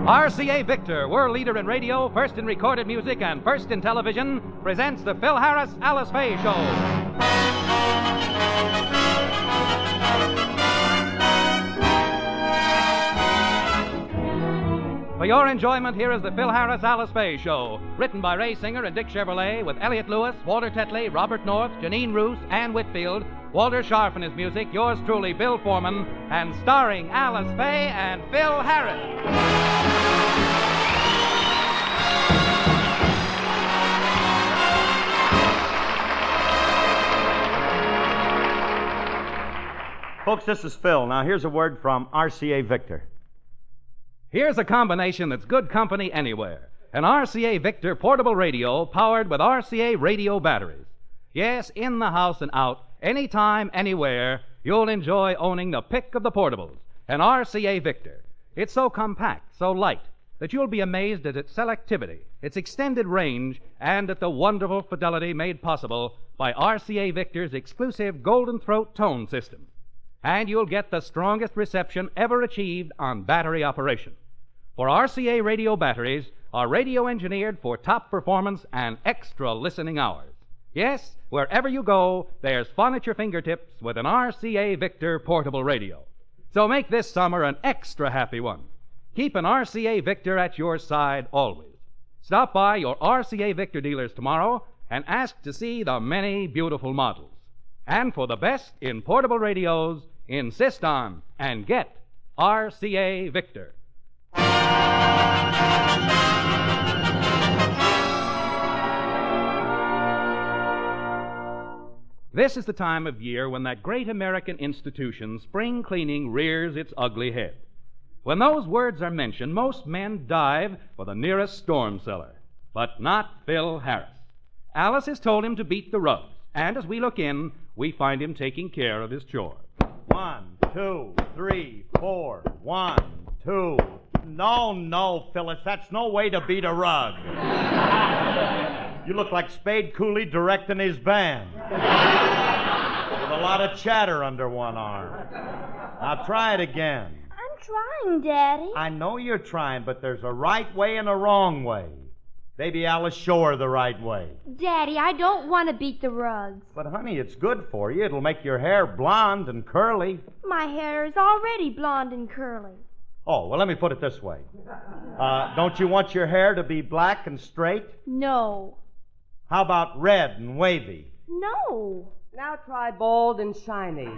RCA Victor, world leader in radio, first in recorded music, and first in television, presents the Phil Harris Alice Faye Show. For your enjoyment, here is the Phil Harris Alice Faye Show, written by Ray Singer and Dick Chevrolet, with Elliott Lewis, Walter Tetley, Robert North, Janine Roos, Ann Whitfield, Walter Scharf in his music, yours truly, Bill Foreman, and starring Alice Faye and Phil Harris. Folks, this is Phil. Now, here's a word from RCA Victor. Here's a combination that's good company anywhere. An RCA Victor portable radio powered with RCA radio batteries. Yes, in the house and out, anytime, anywhere, you'll enjoy owning the pick of the portables, an RCA Victor. It's so compact, so light, that you'll be amazed at its selectivity, its extended range, and at the wonderful fidelity made possible by RCA Victor's exclusive Golden Throat tone system. And you'll get the strongest reception ever achieved on battery operation. For RCA radio batteries are radio engineered for top performance and extra listening hours. Yes, wherever you go, there's fun at your fingertips with an RCA Victor portable radio. So make this summer an extra happy one. Keep an RCA Victor at your side always. Stop by your RCA Victor dealers tomorrow and ask to see the many beautiful models. And for the best in portable radios, insist on and get RCA Victor. This is the time of year when that great American institution, spring cleaning, rears its ugly head. When those words are mentioned, most men dive for the nearest storm cellar. But not Phil Harris. Alice has told him to beat the rugs, and as we look in, we find him taking care of his chore. 1, 2, 3, 4. 1, 2. No, Phyllis, that's no way to beat a rug. You look like Spade Cooley directing his band. With a lot of chatter under one arm. Now try it again. I'm trying, Daddy. I know you're trying, but there's a right way and a wrong way. Baby Alice, show her the right way. Daddy, I don't want to beat the rugs. But, honey, it's good for you. It'll make your hair blonde and curly. My hair is already blonde and curly. Oh, well, let me put it this way. Don't you want your hair to be black and straight? No. How about red and wavy? No. Now try bald and shiny.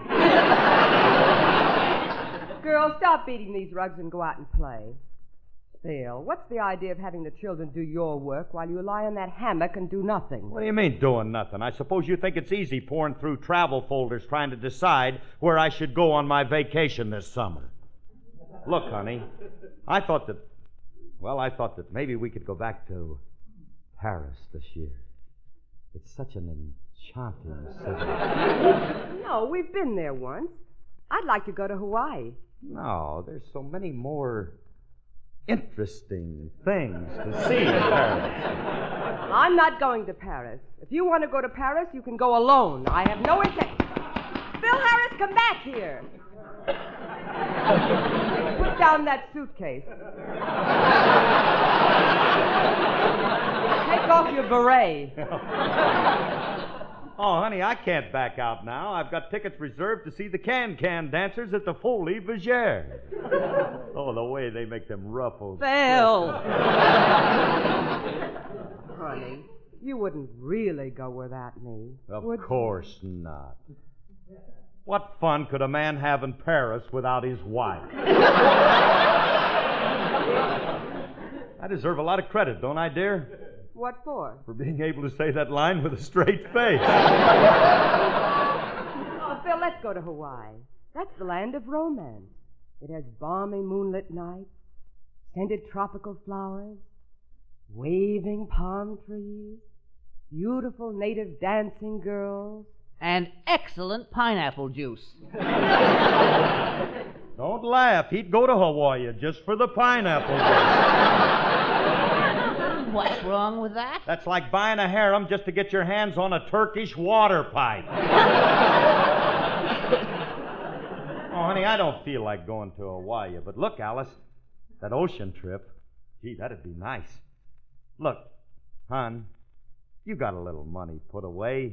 Girls, stop beating these rugs and go out and play. Phil, what's the idea of having the children do your work while you lie in that hammock and do nothing? What do you mean, doing nothing? I suppose you think it's easy pouring through travel folders trying to decide where I should go on my vacation this summer. Look, honey, I thought that maybe we could go back to Paris this year. It's such an enchanting city. No, we've been there once. I'd like to go to Hawaii. No, there's so many more interesting things to see in Paris. I'm not going to Paris. If you want to go to Paris, you can go alone. I have no intention. Phil Harris, come back here. Put down that suitcase. Take off your beret. Oh, honey, I can't back out now. I've got tickets reserved to see the Can-Can dancers at the Folies Bergère. Oh, the way they make them ruffles. Phil! Honey, you wouldn't really go without me, Of course not. What fun could a man have in Paris without his wife? I deserve a lot of credit, don't I, dear? What for? For being able to say that line with a straight face. Oh, Phil, let's go to Hawaii. That's the land of romance. It has balmy moonlit nights, scented tropical flowers, waving palm trees, beautiful native dancing girls, and excellent pineapple juice. Don't laugh. He'd go to Hawaii just for the pineapple. What's wrong with that? That's like buying a harem just to get your hands on a Turkish water pipe. Oh, honey, I don't feel like going to Hawaii. But look, Alice, that ocean trip, Gee, that'd be nice. Look, hon, you got a little money put away.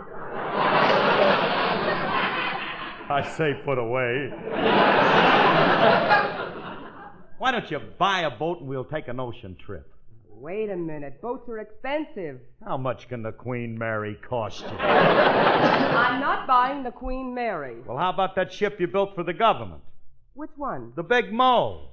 I say put away. Why don't you buy a boat and we'll take an ocean trip? Wait a minute. Boats are expensive. How much can the Queen Mary cost you? I'm not buying the Queen Mary. Well, how about that ship you built for the government? Which one? The Big Mo.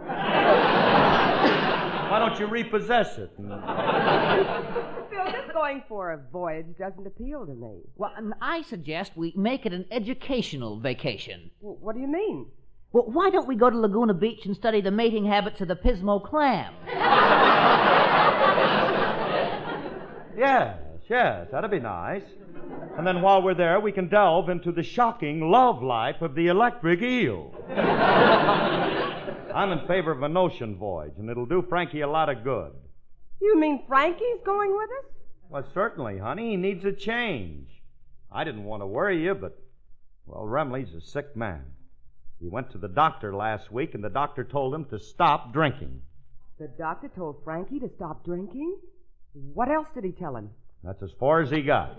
Why don't you repossess it? Phil, just going for a voyage doesn't appeal to me. Well, I suggest we make it an educational vacation. What do you mean? Well, why don't we go to Laguna Beach and study the mating habits of the Pismo clam? Yes, that'd be nice. And then while we're there, we can delve into the shocking love life of the electric eel. I'm in favor of an ocean voyage, and it'll do Frankie a lot of good. You mean Frankie's going with us? Well, certainly, honey. He needs a change. I didn't want to worry you, but, well, Remley's a sick man. He went to the doctor last week, and the doctor told him to stop drinking. The doctor told Frankie to stop drinking? What else did he tell him? That's as far as he got.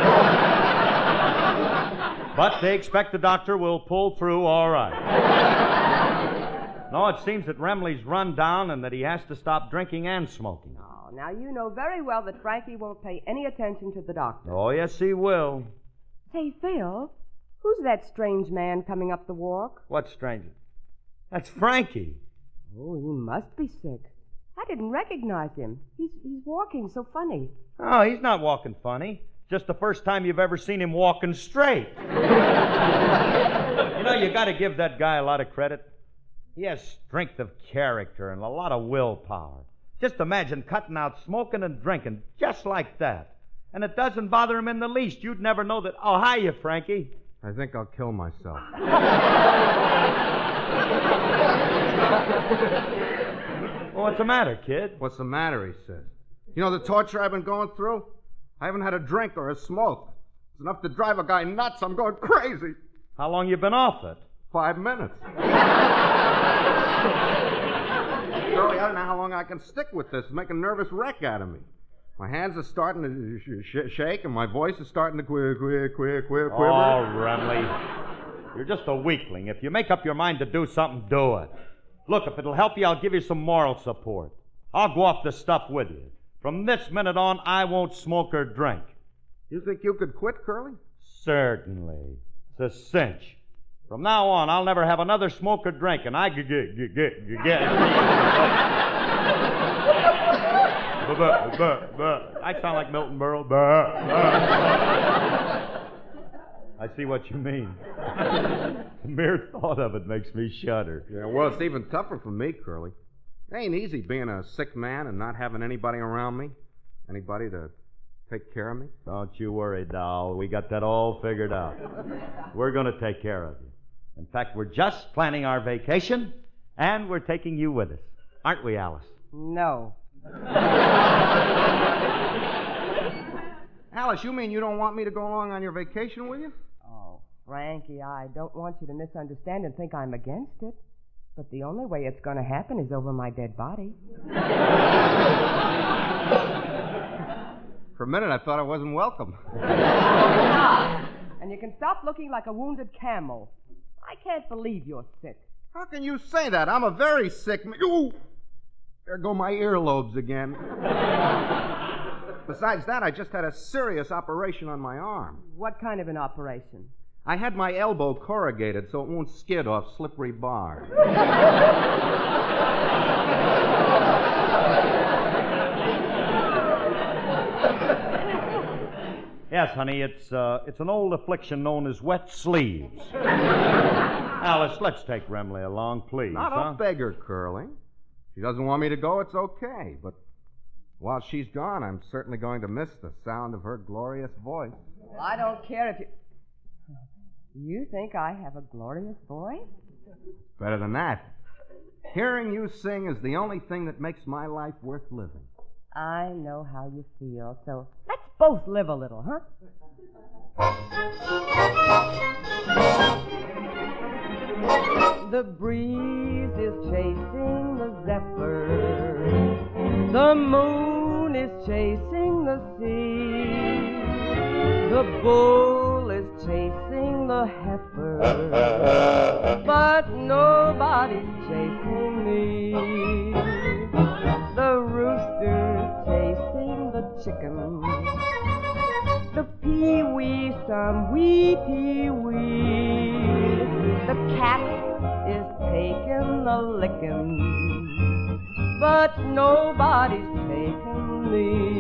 But they expect the doctor will pull through all right. No, it seems that Remley's run down and that he has to stop drinking and smoking. Oh, now you know very well that Frankie won't pay any attention to the doctor. Oh, yes, he will. Hey, Phil, who's that strange man coming up the walk? What stranger? That's Frankie. Oh, he must be sick. I didn't recognize him. He's walking so funny. Oh, he's not walking funny. Just the first time you've ever seen him walking straight. You know, you got to give that guy a lot of credit. He has strength of character and a lot of willpower. Just imagine cutting out smoking and drinking just like that. And it doesn't bother him in the least. You'd never know that. Oh, hiya, Frankie. I think I'll kill myself. Well, what's the matter, kid? What's the matter, he says. You know the torture I've been going through? I haven't had a drink or a smoke. It's enough to drive a guy nuts. I'm going crazy. How long you been off it? 5 minutes. Shirley, I don't know how long I can stick with this. It's making a nervous wreck out of me. My hands are starting to shake, and my voice is starting to quiver. Oh, Remley, you're just a weakling. If you make up your mind to do something, do it. Look, if it'll help you, I'll give you some moral support. I'll go off the stuff with you. From this minute on, I won't smoke or drink. You think you could quit, Curly? Certainly. It's a cinch. From now on, I'll never have another smoke or drink, and I get. I sound like Milton Berle. I see what you mean. The mere thought of it makes me shudder. Yeah, well, it's even tougher for me, Curly. It ain't easy being a sick man and not having anybody around me. Anybody to take care of me. Don't you worry, doll. We got that all figured out. We're going to take care of you. In fact, we're just planning our vacation, and we're taking you with us. Aren't we, Alice? No. Alice, you mean you don't want me to go along on your vacation with you? Oh, Frankie, I don't want you to misunderstand and think I'm against it. But the only way it's going to happen is over my dead body. For a minute, I thought I wasn't welcome. And you can stop looking like a wounded camel. I can't believe you're sick. How can you say that? I'm a very sick man. Ooh! There go my earlobes again. Besides that, I just had a serious operation on my arm. What kind of an operation? I had my elbow corrugated so it won't skid off slippery bars. Yes, honey, it's an old affliction known as wet sleeves. Alice, let's take Remley along, please. Not a beggar, Curly. She doesn't want me to go, it's okay. But while she's gone, I'm certainly going to miss the sound of her glorious voice. Well, I don't care if you... You think I have a glorious voice? Better than that. Hearing you sing is the only thing that makes my life worth living. I know how you feel, so let's both live a little, huh? The breeze is chasing the zephyr The moon is chasing the sea. The bull is chasing the heifer. But nobody's chasing me. The rooster's chasing the chicken. The pee-wee, some wee pee-wee. The cat is taking the licking. But nobody's taking me.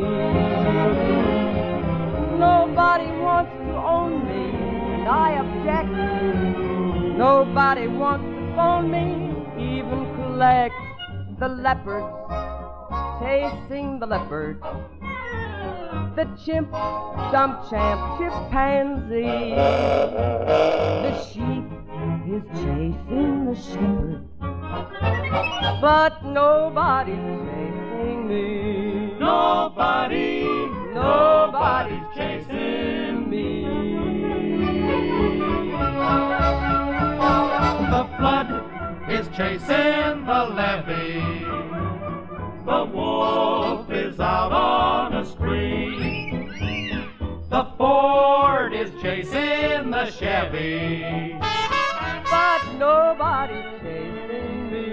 Nobody wants to own me, and I object. Nobody wants to phone me, even collect. The leopard chasing the leopard. The chimp, some champ chimpanzee. The sheep is chasing the shepherd. But nobody's chasing me. Nobody's chasing me. The flood is chasing the levee. The wolf is out on a spree. The Ford is chasing the Chevy. But nobody's chasing me.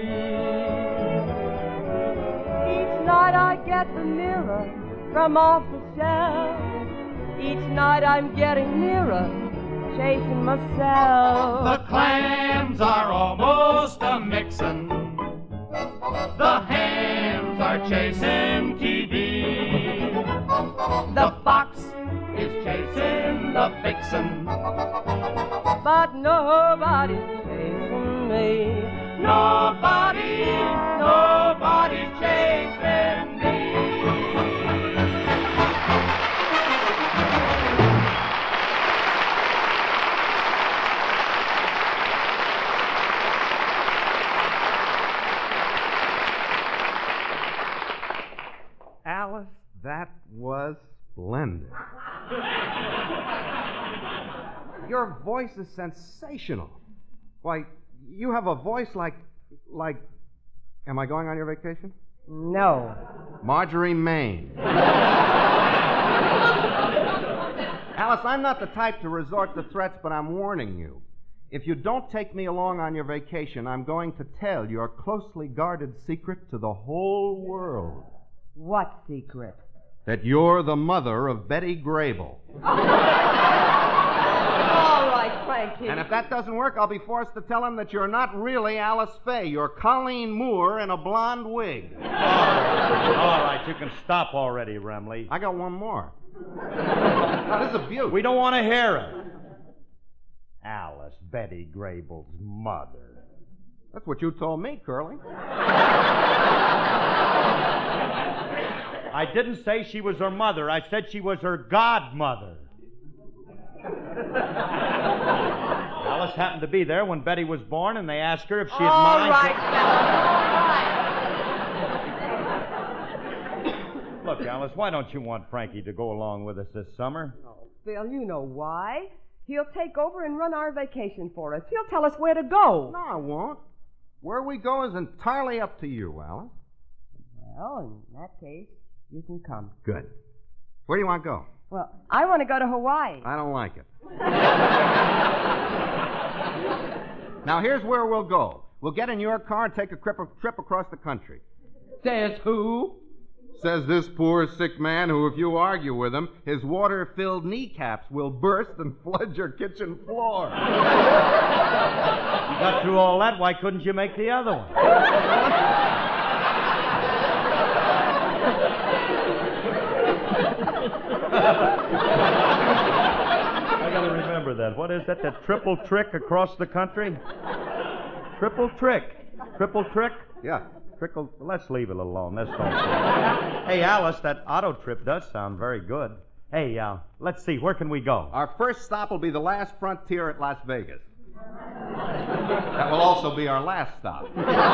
Each night I get the mirror from off the shelf. Each night I'm getting nearer, chasing myself. The clams are almost a mixin'. The hams are chasing TV. The fox is chasing the vixen. But nobody's chasing me. Nobody's chasing me. Alice, that was splendid. Your voice is sensational. Why, you have a voice like... Am I going on your vacation? No. Marjorie Main. Alice, I'm not the type to resort to threats, but I'm warning you. If you don't take me along on your vacation, I'm going to tell your closely guarded secret to the whole world. What secret? That you're the mother of Betty Grable. All right, Frankie. And if that doesn't work, I'll be forced to tell him that you're not really Alice Faye. You're Colleen Moore in a blonde wig. All right, you can stop already, Remley. I got one more. Now, this is a beaut. We don't want to hear it. Alice, Betty Grable's mother. That's what you told me, Curly. I didn't say she was her mother. I said she was her godmother. Alice happened to be there when Betty was born, and they asked her if she had All mind. right, fellas, Look, Alice, why don't you want Frankie to go along with us this summer? all right. Phil, you know why. He'll take over and run our vacation for us. He'll tell us where to go. No, I won't. Where we go is entirely up to you, Alice. Well, in that case, you can come. Good. Where do you want to go? Well, I want to go to Hawaii. I don't like it. Now, here's where we'll go. We'll get in your car and take a trip across the country. Says who? Says this poor sick man who, if you argue with him, his water-filled kneecaps will burst and flood your kitchen floor. You got through all that, why couldn't you make the other one? I gotta remember that. What is that? That triple trick across the country? Triple trick. Triple trick? Yeah. Trickle. Let's leave it alone. Let's don't. Hey, Alice, that auto trip does sound very good. Hey, let's see. Where can we go? Our first stop will be the last frontier at Las Vegas. That will also be our last stop.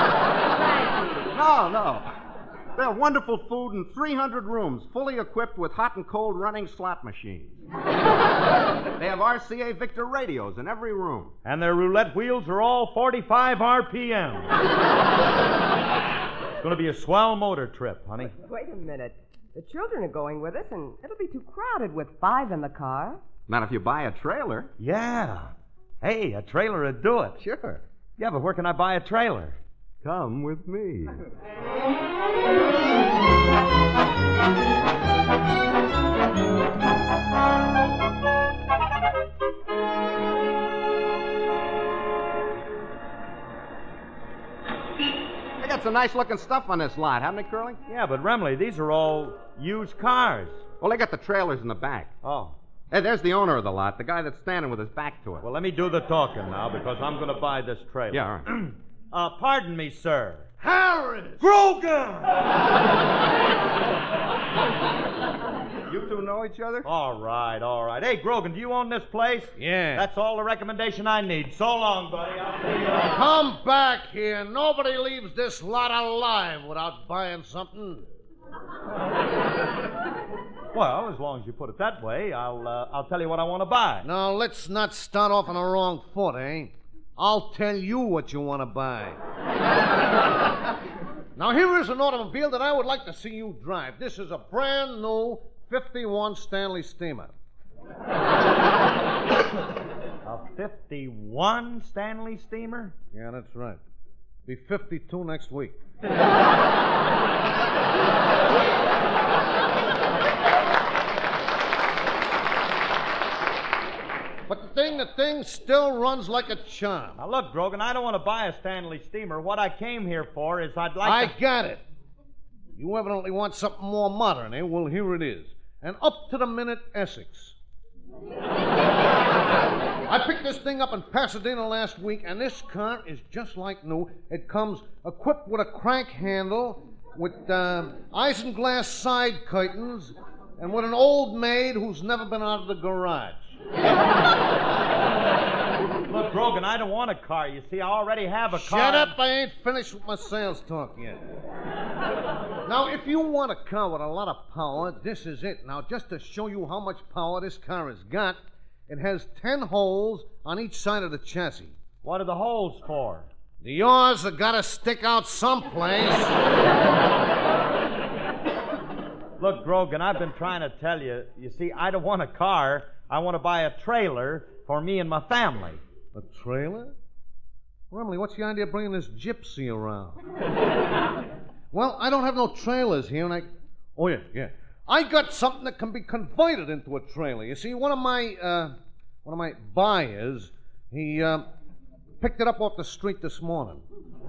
No. They have wonderful food and 300 rooms, fully equipped with hot and cold running slot machines. They have RCA Victor radios in every room. And their roulette wheels are all 45 RPM. It's going to be a swell motor trip, honey. Wait a minute. The children are going with us, and it'll be too crowded with 5 in the car. Not if you buy a trailer. Yeah. Hey, a trailer would do it. Sure. Yeah, but where can I buy a trailer? Come with me. They got some nice looking stuff on this lot, haven't they, Curly? Yeah, but Remley, these are all used cars. Well, they got the trailers in the back. Oh. Hey, there's the owner of the lot, the guy that's standing with his back to it. Well, let me do the talking now, because I'm going to buy this trailer. Yeah, all right. Pardon me, sir. Harris! Grogan! You two know each other? All right, all right. Hey, Grogan, do you own this place? Yeah. That's all the recommendation I need. So long, buddy. I'll see you later. Come back here. Nobody leaves this lot alive without buying something. Well, as long as you put it that way, I'll tell you what I want to buy. Now, let's not start off on the wrong foot, eh? I'll tell you what you want to buy. Now, here is an automobile that I would like to see you drive. This is a brand new 51 Stanley Steamer. A 51 Stanley steamer? Yeah, that's right. Be 52 next week. But the thing still runs like a charm. Now, look, Grogan, I don't want to buy a Stanley steamer. What I came here for is I'd like I to... got it. You evidently want something more modern, eh? Well, here it is. An up-to-the-minute Essex. I picked this thing up in Pasadena last week, and this car is just like new. It comes equipped with a crank handle, with isinglass side curtains, and with an old maid who's never been out of the garage. Look, Grogan, I don't want a car. You see, I already have a car. Shut up, I ain't finished with my sales talk yet. Now, if you want a car with a lot of power, this is it. Now, just to show you how much power this car has got, it has 10 holes on each side of the chassis. What are the holes for? The yours have got to stick out someplace. Look, Grogan, I've been trying to tell you. You see, I don't want a car. I want to buy a trailer for me and my family. A trailer? Remley, what's the idea of bringing this gypsy around? Well, I don't have no trailers here, and I... Oh, yeah. I got something that can be converted into a trailer. You see, one of my buyers, he picked it up off the street this morning.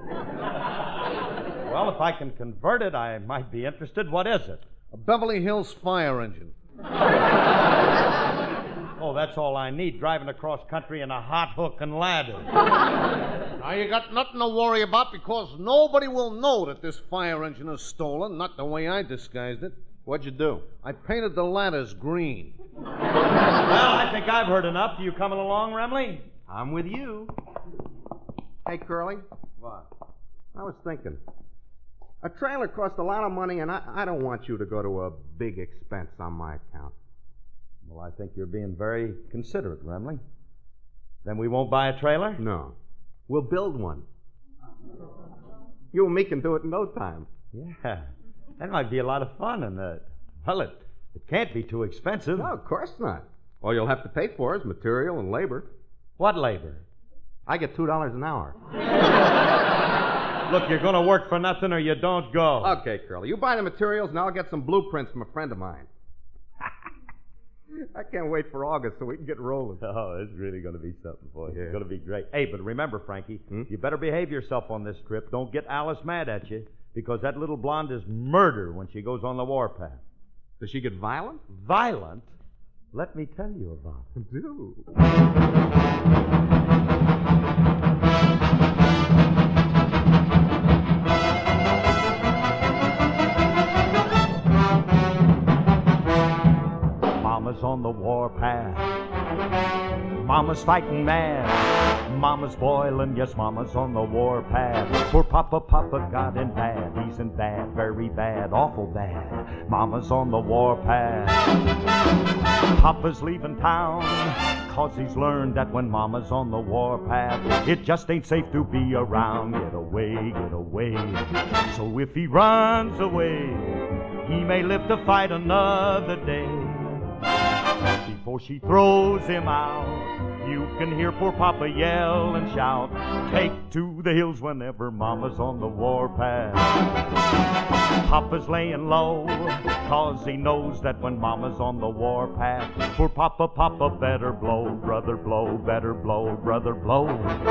Well, if I can convert it, I might be interested. What is it? A Beverly Hills fire engine. Oh, that's all I need, driving across country in a hot hook and ladder. Now, you got nothing to worry about because nobody will know that this fire engine is stolen, not the way I disguised it. What'd you do? I painted the ladders green. Well, I think I've heard enough. You coming along, Remley? I'm with you. Hey, Curly. What? I was thinking. A trailer costs a lot of money, and I don't want you to go to a big expense on my account. Well, I think you're being very considerate, Remley. Then we won't buy a trailer? No. We'll build one. You and me can do it in no time. Yeah. That might be a lot of fun, and, well, it can't be too expensive. No, of course not. All you'll have to pay for is material and labor. What labor? I get $2 an hour. Look, you're going to work for nothing or you don't go. Okay, Curly. You buy the materials, and I'll get some blueprints from a friend of mine. I can't wait for August so we can get rolling. Oh, it's really going to be something for you. Yeah. It's going to be great. Hey, but remember, Frankie, you better behave yourself on this trip. Don't get Alice mad at you, because that little blonde is murder when she goes on the warpath. Does she get violent? Violent? Let me tell you about it. Do. Mama's on the warpath. Mama's fighting mad. Mama's boiling, yes, Mama's on the warpath. For Papa got in bad. He's in bad, very bad, awful bad. Mama's on the warpath. Papa's leaving town, 'cause he's learned that when Mama's on the warpath, it just ain't safe to be around. Get away, get away. So if he runs away, he may live to fight another day. Before she throws him out, you can hear poor Papa yell and shout, take to the hills whenever Mama's on the warpath. Papa's laying low, 'cause he knows that when Mama's on the warpath, poor Papa better blow, brother blow, better blow, brother blow.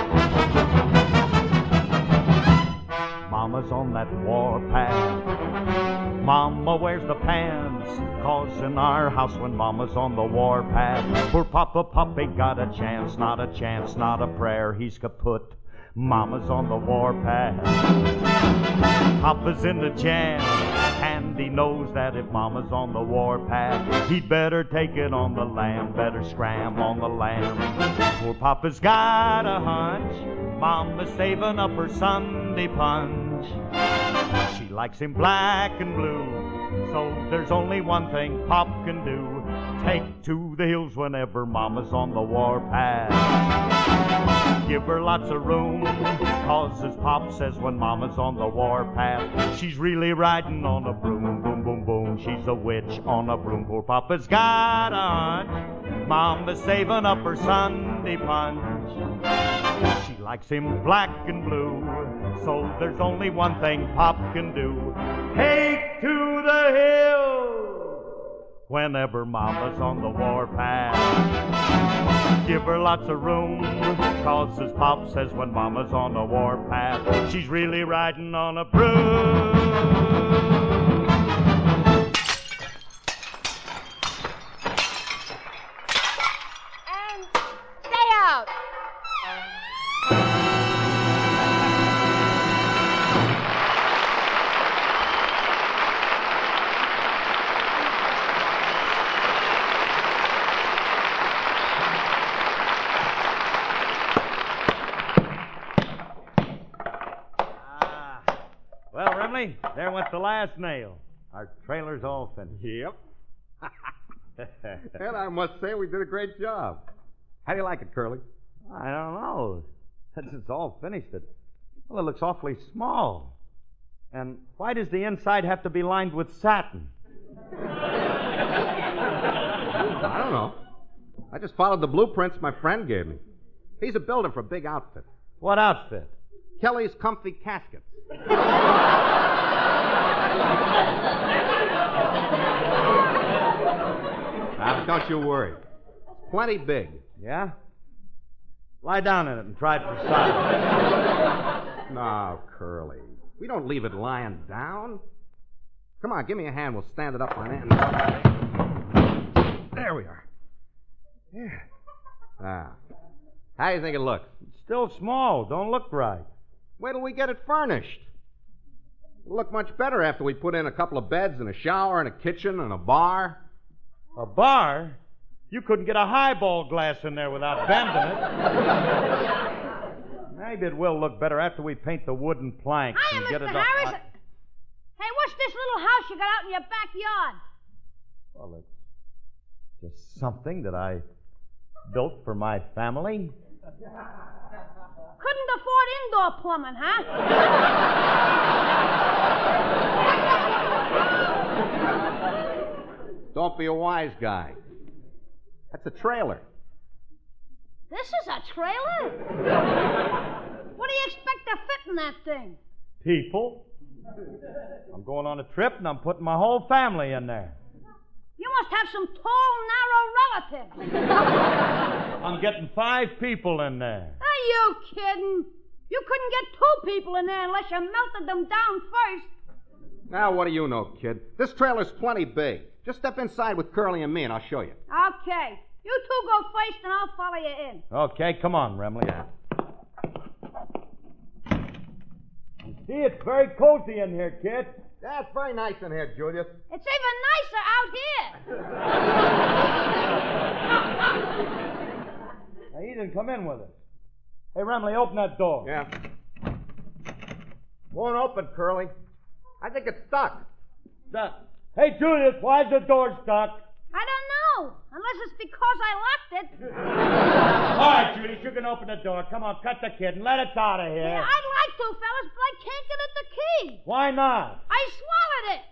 Mama's on that warpath. Mama wears the pants, 'cause in our house when Mama's on the warpath, poor Papa ain't got a chance, not a chance, not a prayer, he's kaput. Mama's on the warpath. Papa's in the jam, and he knows that if Mama's on the warpath, he'd better take it on the lam, better scram on the lam. Poor Papa's got a hunch, Mama's saving up her Sunday punch. She likes him black and blue, so there's only one thing Pop can do. Take to the hills whenever Mama's on the warpath. Give her lots of room, 'cause as Pop says when Mama's on the warpath, she's really riding on a broom, boom, boom, boom. She's a witch on a broom. Poor Papa's got a hunch, Mama's saving up her Sunday punch. She likes him black and blue, so there's only one thing Pop can do. Take to the hills whenever Mama's on the warpath. Give her lots of room, 'cause as Pop says when Mama's on the warpath, she's really riding on a broom. And stay out. Well, Remley, there went the last nail. Our trailer's all finished. Yep. And I must say we did a great job. How do you like it, Curly? I don't know. Since it's all finished, it looks awfully small. And why does the inside have to be lined with satin? I don't know. I just followed the blueprints my friend gave me. He's a builder for a big outfit. What outfit? Kelly's Comfy Caskets. Now, don't you worry. It's plenty big. Yeah? Lie down in it and try it for size. No, Curly. We don't leave it lying down. Come on, give me a hand. We'll stand it up on end. There we are. Yeah. Ah. How do you think it looks? It's still small. Don't look right. Wait till we get it furnished. It'll look much better after we put in a couple of beds and a shower and a kitchen and a bar. A bar? You couldn't get a highball glass in there without bending it. Maybe it will look better after we paint the wooden planks Hiya, and get Mr. it up. Harris. Hey, what's this little house you got out in your backyard? Well, it's just something that I built for my family. Couldn't afford indoor plumbing, huh? Don't be a wise guy. That's a trailer. This is a trailer? What do you expect to fit in that thing? People. I'm going on a trip and I'm putting my whole family in there. You must have some tall, narrow relatives. I'm getting 5 people in there. Are you kidding? You couldn't get 2 people in there unless you melted them down first. Now, what do you know, kid? This trailer's plenty big. Just step inside with Curly and me, and I'll show you. Okay. You 2 go first, and I'll follow you in. Okay, come on, Remley. You see, it's very cozy in here, kid. Yeah, it's very nice in here, Julius. It's even nicer out here. Now, he didn't come in with us. Hey, Remley, open that door. Yeah. Won't open, Curly. I think it's stuck. Stuck. Hey, Julius, why's the door stuck? I don't know, unless it's because I locked it. All right, Julius, you can open the door. Come on, cut the kid and let us out of here. Yeah, I'd like to, fellas, but I can't get at the key. Why not? I swallowed it.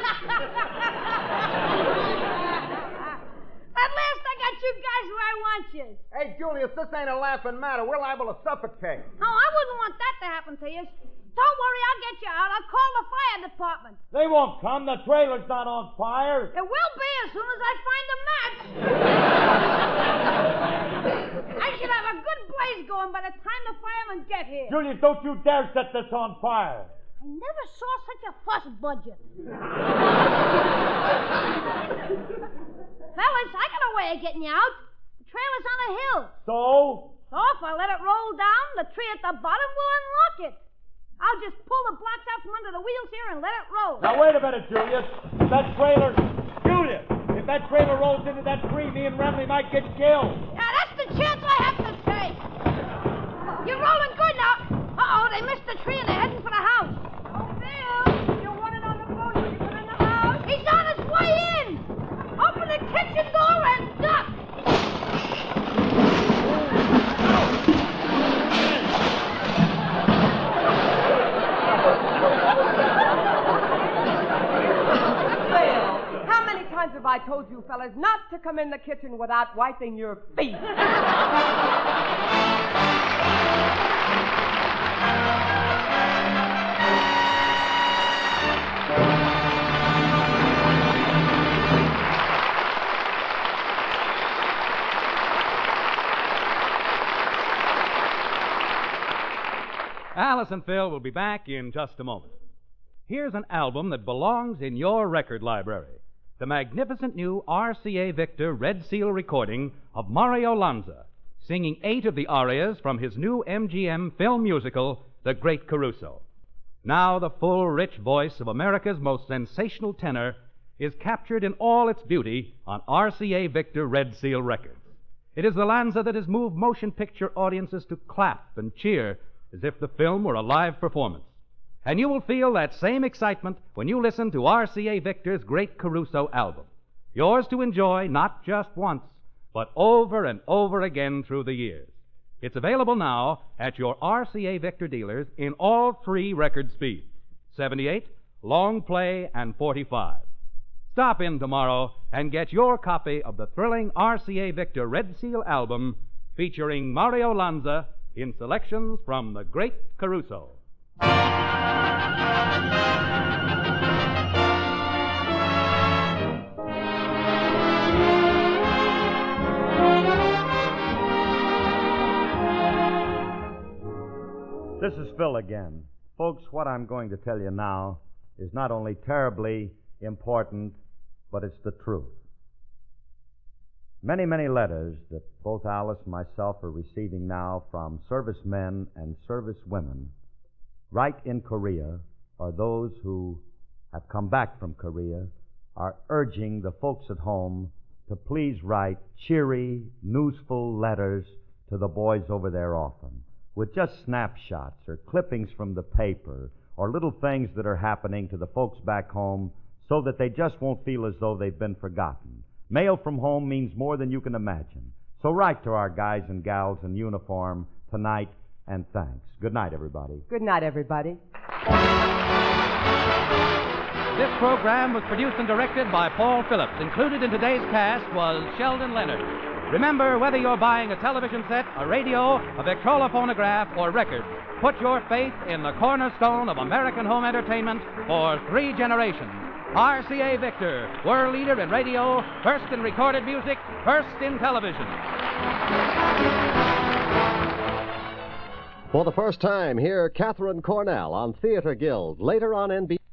At last I got you guys where I want you. Hey, Julius, this ain't a laughing matter. We're liable to suffocate. Oh, I wouldn't want that to happen to you. Don't worry, I'll get you out. I'll call the fire department. They won't come. The trailer's not on fire. It will be as soon as I find a match. I should have a good blaze going by the time the firemen get here. Julius, don't you dare set this on fire. I never saw such a fuss budget. Fellas, I got a way of getting you out. The trailer's on a hill. So? So if I let it roll down, the tree at the bottom will unlock it. I'll just pull the blocks out from under the wheels here and let it roll. Now, wait a minute, Julius. If that trailer... Julius! If that trailer rolls into that tree, me and Remley might get killed. Yeah, that's the chance I have to take. You're rolling good now. Uh-oh, they missed the tree and they're heading for the house. Oh, Bill, you're wanted on the phone. Will you come in the house? He's on his way in. Open the kitchen door and duck. How many times have I told you fellas not to come in the kitchen without wiping your feet? Alice and Phil will be back in just a moment. Here's an album that belongs in your record library. The magnificent new RCA Victor Red Seal recording of Mario Lanza, singing 8 of the arias from his new MGM film musical, The Great Caruso. Now the full, rich voice of America's most sensational tenor is captured in all its beauty on RCA Victor Red Seal records. It is the Lanza that has moved motion picture audiences to clap and cheer as if the film were a live performance. And you will feel that same excitement when you listen to RCA Victor's Great Caruso album. Yours to enjoy not just once, but over and over again through the years. It's available now at your RCA Victor dealers in all 3 record speeds, 78, long play, and 45. Stop in tomorrow and get your copy of the thrilling RCA Victor Red Seal album featuring Mario Lanza in selections from The Great Caruso. This is Phil again. Folks, what I'm going to tell you now is not only terribly important, but it's the truth. Many, many letters that both Alice and myself are receiving now from servicemen and servicewomen right in Korea, or those who have come back from Korea, are urging the folks at home to please write cheery, newsful letters to the boys over there often, with just snapshots or clippings from the paper or little things that are happening to the folks back home so that they just won't feel as though they've been forgotten. Mail from home means more than you can imagine. So write to our guys and gals in uniform tonight, and thanks. Good night, everybody. Good night, everybody. This program was produced and directed by Paul Phillips. Included in today's cast was Sheldon Leonard. Remember, whether you're buying a television set, a radio, a Victrola phonograph, or record, put your faith in the cornerstone of American home entertainment for 3 generations. RCA Victor, world leader in radio, first in recorded music, first in television. For the first time, hear Catherine Cornell on Theater Guild, later on NBC.